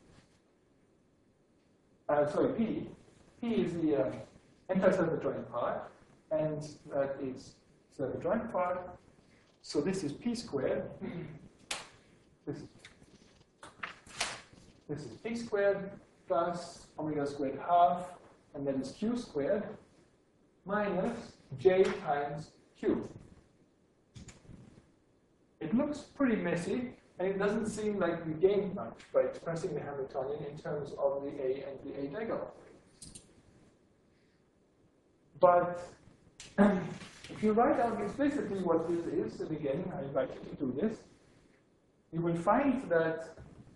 Sorry, P. P is the anti-self-adjoint part, and that is self-adjoint part. So this is P squared. This is P squared plus omega squared half, and that is Q squared minus J times Q. It looks pretty messy, and it doesn't seem like we gained much by expressing the Hamiltonian in terms of the A and the A dagger operators. But if you write out explicitly what this is, and again, I invite you to do this, you will find that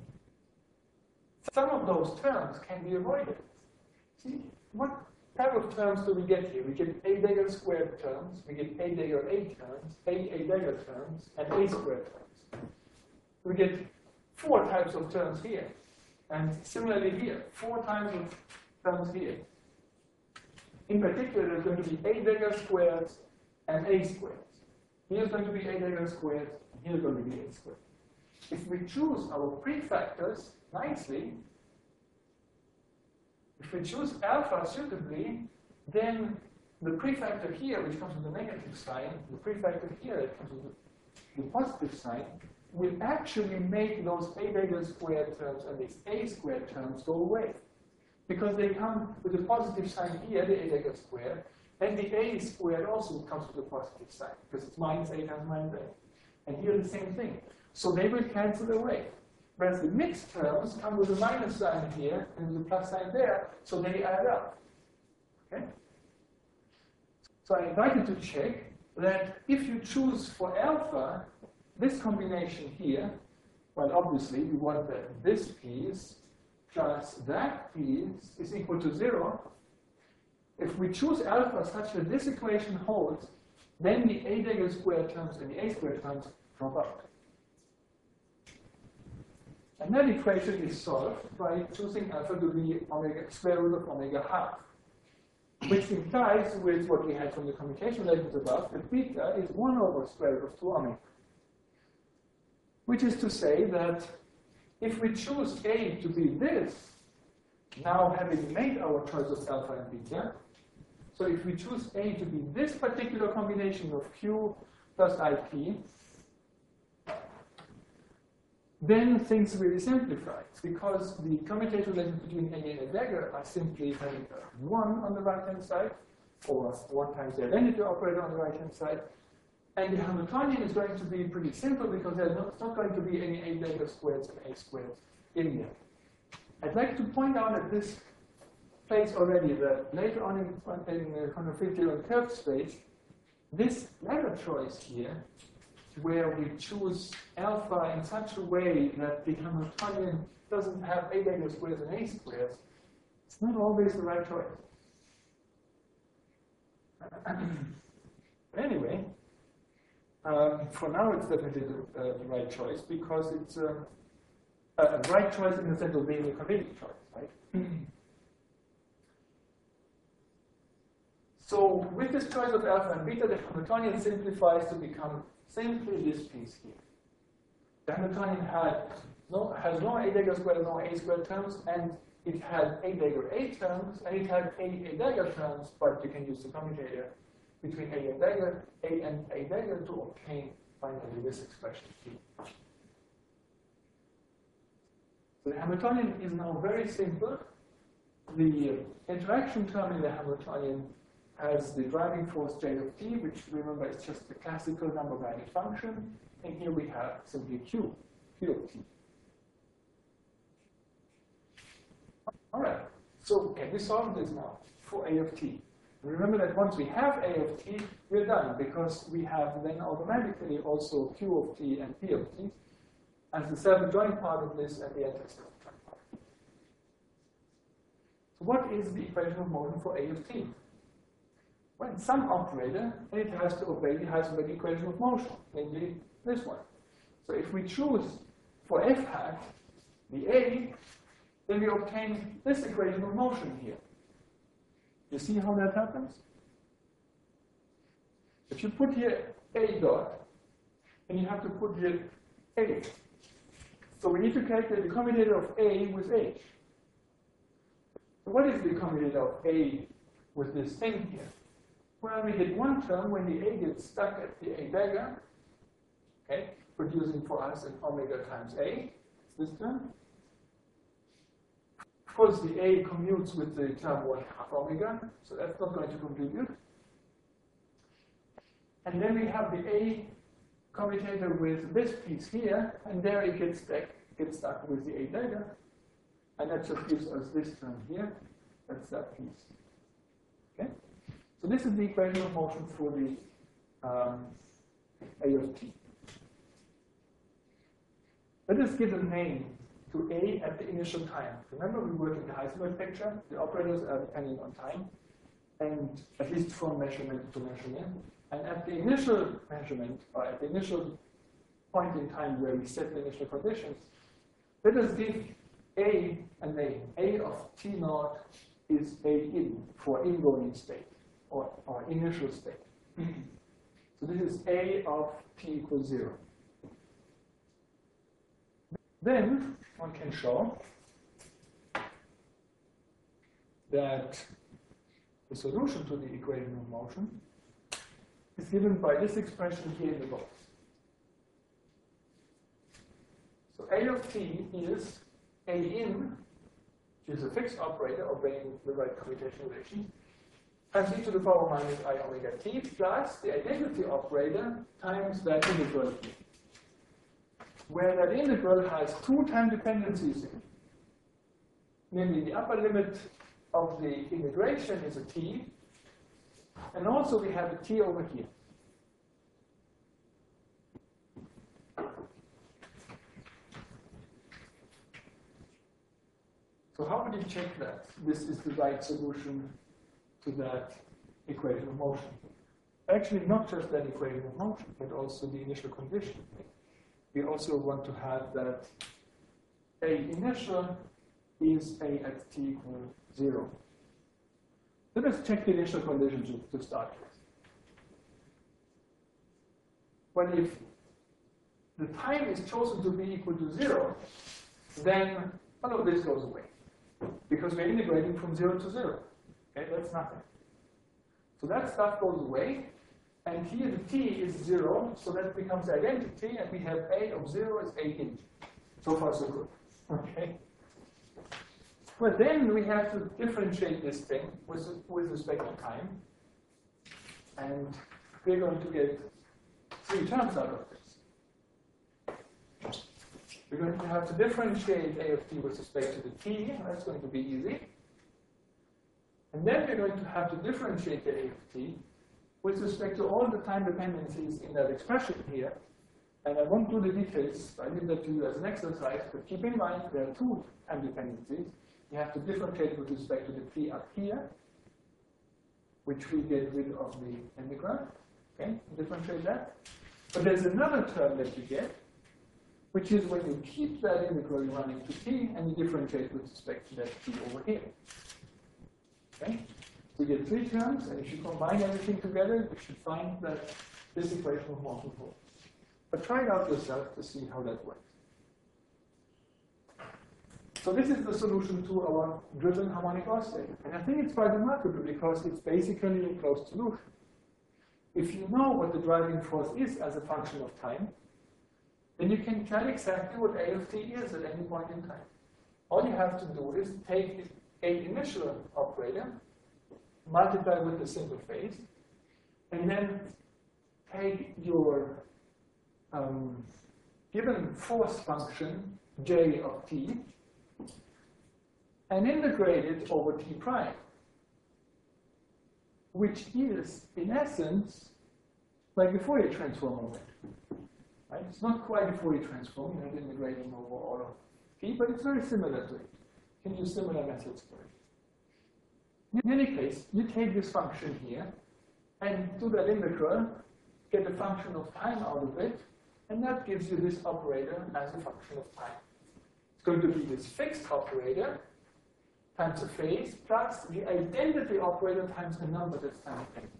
some of those terms can be avoided. See, what type of terms do we get here? We get A dagger squared terms, we get A dagger A terms, A dagger terms, and A squared terms. We get 4 types of terms here. And similarly here, 4 types of terms here. In particular, there's going to be A dagger squares and A squares. Here's going to be A dagger squared, and here's going to be A squared. If we choose our prefactors nicely, if we choose alpha suitably, then the prefactor here, which comes with a negative sign, the prefactor here that comes with the positive sign, will actually make those A dagger squared terms and these A squared terms go away. Because they come with a positive sign here, the A dagger squared, and the A squared also comes with a positive sign, because it's minus A times minus A. And here the same thing. So they will cancel away. Whereas the mixed terms come with a minus sign here and with a plus sign there, so they add up. Okay? So I invite you to check that if you choose for alpha this combination here, well, obviously we want that this piece plus that piece is equal to 0. If we choose alpha such that this equation holds, then the A dagger squared terms and the A squared terms drop out. And that equation is solved by choosing alpha to be omega, square root of omega half, which implies with what we had from the commutation relations above that beta is 1 over square root of 2 omega. Which is to say that if we choose A to be this, now having made our choice of alpha and beta, so if we choose A to be this particular combination of Q plus IP, then things really simplify, because the commutator relations between A and A dagger are simply having 1 on the right-hand side, or 1 times the identity operator on the right-hand side, And the Hamiltonian is going to be pretty simple because there's not going to be any A-Dagger squares and A squares in there. I'd like to point out at this place already that later on in the conficular curved space, this letter choice here, where we choose alpha in such a way that the Hamiltonian doesn't have A-Dagger squares and A squares, it's not always the right choice. Anyway, for now it's definitely the right choice because it's a right choice in the sense of being a convenient choice, right? So with this choice of alpha and beta, the Hamiltonian simplifies to become simply this piece here. The Hamiltonian has no A-Dagger square, no A square terms, and it had A-Dagger A terms, and it had A-Dagger terms, but you can use the commutator between A and A-Dagger to obtain finally this expression here. So the Hamiltonian is now very simple. The interaction term in the Hamiltonian has the driving force J of t, which remember is just the classical number valued function, and here we have simply Q of t. All right, so can we solve this now for A of t? Remember that once we have A of t, we're done, because we have then automatically also Q of t and P of t as the self-adjoint part of this and the anti-self-adjoint part. So what is the equation of motion for A of t? Well, it's some operator, and it has to obey the Heisenberg equation of motion, namely this one. So if we choose for f hat the A, then we obtain this equation of motion here. You see how that happens? If you put here A dot, then you have to put here A. So we need to calculate the commutator of A with H. So what is the commutator of A with this thing here? Well, we get one term when the A gets stuck at the A-Dagger, okay, producing for us an omega times A, it's this term. Of course, the A commutes with the term 1/2 omega, so that's not going to contribute. And then we have the A commutator with this piece here, and there it gets stuck with the A-Dagger, and that just gives us this term here. That's that piece. Okay? So this is the equation of motion for the A of t. Let us give a name to A at the initial time. Remember, we work in the Heisenberg picture. The operators are dependent on time, and at least from measurement to measurement. And at the initial measurement, or at the initial point in time where we set the initial conditions, let us give A a name. A of t naught is A in for ingoing state, or initial state. So this is A of t equals 0. Then one can show that the solution to the equation of motion is given by this expression here in the box. So A of t is A in, which is a fixed operator obeying the right commutation relation, times e to the power minus I omega t plus the identity operator times that integral here, where that integral has two time dependencies in it. Namely, the upper limit of the integration is a t, and also we have a t over here. So how would you check that this is the right solution to that equation of motion? Actually, not just that equation of motion, but also the initial condition. We also want to have that A initial is A at t equals 0. Let us check the initial conditions to start with. Well, if the time is chosen to be equal to 0, then all of this goes away, because we're integrating from 0 to 0. Okay, that's nothing. So that stuff goes away, and here the t is 0, so that becomes identity, and we have A of 0 is A in. So far, so good. Okay. Well, then we have to differentiate this thing with respect to time, and we're going to get 3 terms out of this. We're going to have to differentiate a of t with respect to the t, and that's going to be easy. And then we're going to have to differentiate the a of t with respect to all the time dependencies in that expression here. And I won't do the details, I leave that to you as an exercise, but keep in mind there are 2 time dependencies. You have to differentiate with respect to the t up here, which we get rid of the integral. Okay, differentiate that. But there's another term that you get, which is when you keep that integral running to t and you differentiate with respect to that t over here. Okay? So you get 3 terms, and if you combine everything together, you should find that this equation of Morton holds. But try it out yourself to see how that works. So this is the solution to our driven harmonic oscillator. And I think it's quite remarkable because it's basically a closed solution. If you know what the driving force is as a function of time, then you can tell exactly what a of t is at any point in time. All you have to do is take a initial operator, multiply with the simple phase, and then take your given force function, j of t, and integrate it over t prime, which is, in essence, like the Fourier transform over it. Right? It's not quite a Fourier transform, you're not integrating over all of t, but it's very similar to it. You can use similar methods for it. In any case, you take this function here and do that integral, get a function of time out of it, and that gives you this operator as a function of time. It's going to be this fixed operator times a phase plus the identity operator times a number that's time dependent.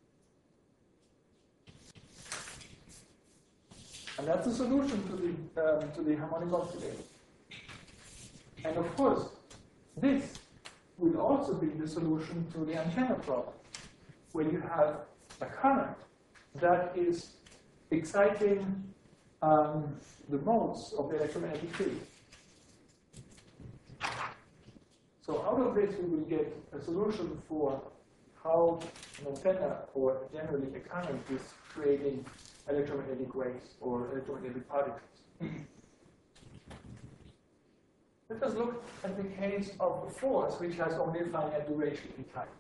And that's the solution to the harmonic oscillator. And of course, this will also be the solution to the antenna problem, where you have a current that is exciting the modes of the electromagnetic field. So out of this, we will get a solution for how an antenna, or generally a current, is creating electromagnetic waves or electromagnetic particles. Let us look at the case of a force which has only a finite duration in time,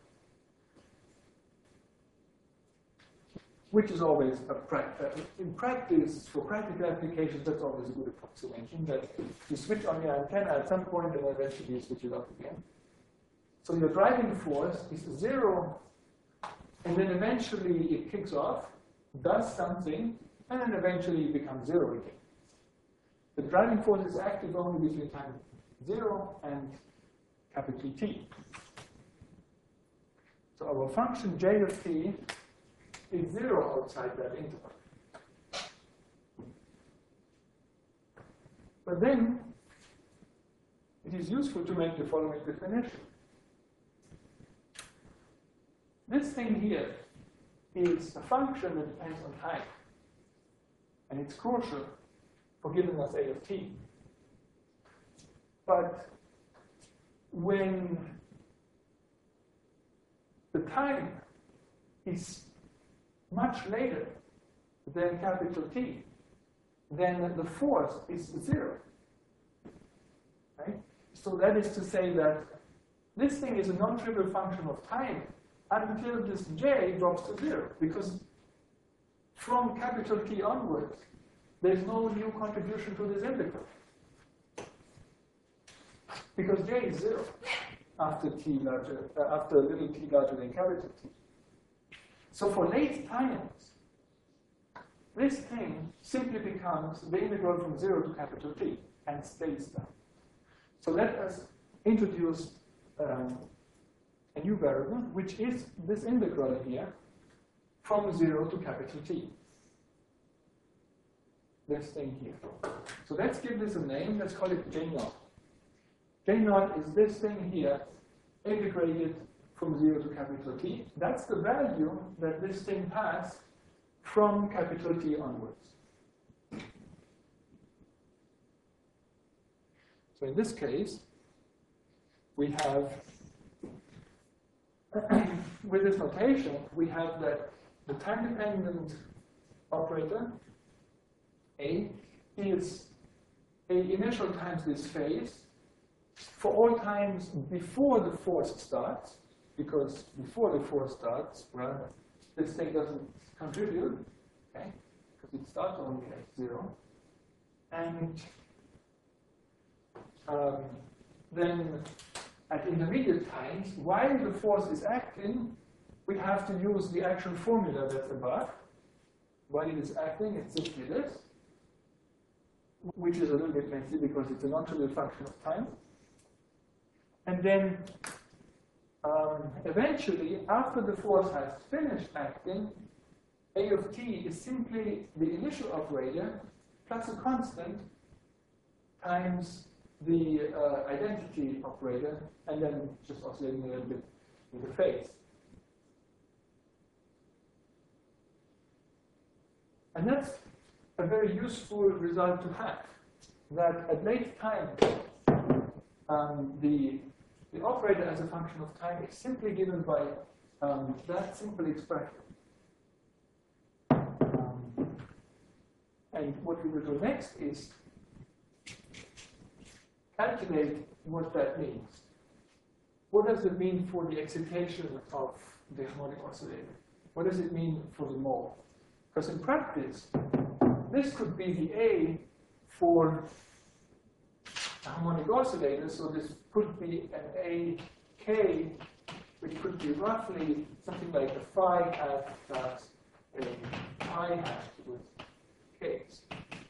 which is always in practice, for practical applications, that's always a good approximation, that you switch on your antenna at some point and eventually you switch it off again. So your driving force is 0, and then eventually it kicks off, does something, and then eventually it becomes 0 again. The driving force is active only between time 0 and capital T. So our function j of t is 0 outside that interval. But then it is useful to make the following definition. This thing here is a function that depends on time, and it's crucial for giving us a of t. But when the time is much later than capital T, then the force is 0. Right? So that is to say that this thing is a non-trivial function of time until this j drops to 0, because from capital T onwards, there's no new contribution to this integral. Because j is 0 after little t larger than capital T. So for late times, this thing simply becomes the integral from 0 to capital T and stays there. So let us introduce a new variable, which is this integral here from 0 to capital T. This thing here. So let's give this a name. Let's call it J0. J0 is this thing here integrated from 0 to capital T. That's the value that this thing has from capital T onwards. So in this case, we have, with this notation, we have that the time-dependent operator, A, is A initial times this phase for all times before the force starts, because before the force starts, well, this thing doesn't contribute, okay, because it starts only at 0. And then at intermediate times, while the force is acting, we have to use the actual formula that's above. While it is acting, it's simply this, which is a little bit messy because it's a non-trivial function of time. And then eventually, after the force has finished acting, A of t is simply the initial operator plus a constant times the identity operator, and then just oscillating a little bit with the phase. And that's a very useful result to have, that at late time, the operator as a function of time is simply given by that simple expression. And what we will do next is calculate what that means. What does it mean for the excitation of the harmonic oscillator? What does it mean for the mole? Because in practice, this could be the A for a harmonic oscillator, so this could be an AK, which could be roughly something like a phi hat plus a pi hat with k's.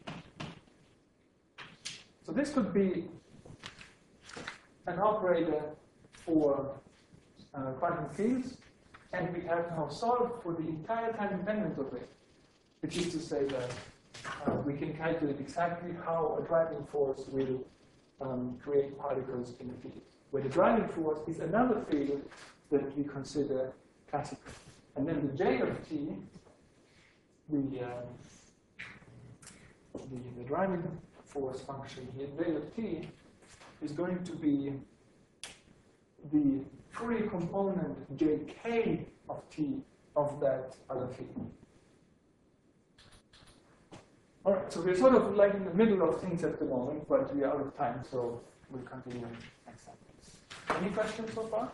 So this could be an operator for quantum fields, and we have now solved for the entire time dependence of it, which is to say that we can calculate exactly how a driving force will create particles in the field, where the driving force is another field that we consider classical. And then the J of t, the driving force function here, J of t, is going to be the Fourier component jk of t of that other field. All right, so we're sort of like in the middle of things at the moment, but we are out of time, so we'll continue next time. Any questions so far?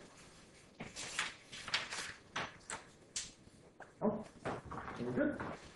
No? Very good.